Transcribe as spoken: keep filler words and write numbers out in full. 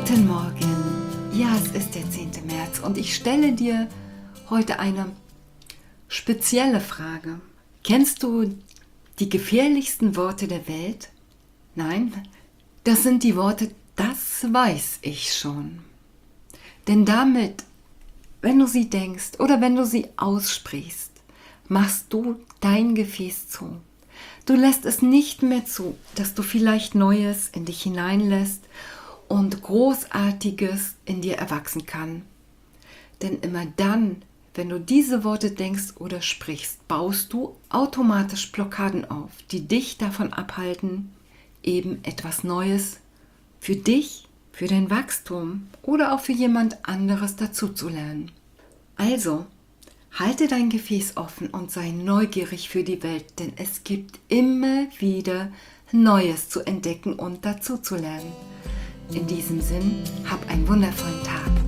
Guten Morgen. Ja, es ist der zehnte März und ich stelle dir heute eine spezielle Frage. Kennst du die gefährlichsten Worte der Welt? Nein, das sind die Worte, das weiß ich schon. Denn damit, wenn du sie denkst oder wenn du sie aussprichst, machst du dein Gefäß zu. Du lässt es nicht mehr zu, dass du vielleicht Neues in dich hineinlässt und Großartiges in dir erwachsen kann. Denn immer dann, wenn du diese Worte denkst oder sprichst, baust du automatisch Blockaden auf, die dich davon abhalten, eben etwas Neues für dich, für dein Wachstum oder auch für jemand anderes dazuzulernen. Also, halte dein Gefäß offen und sei neugierig für die Welt, denn es gibt immer wieder Neues zu entdecken und dazuzulernen. In diesem Sinn, hab einen wundervollen Tag.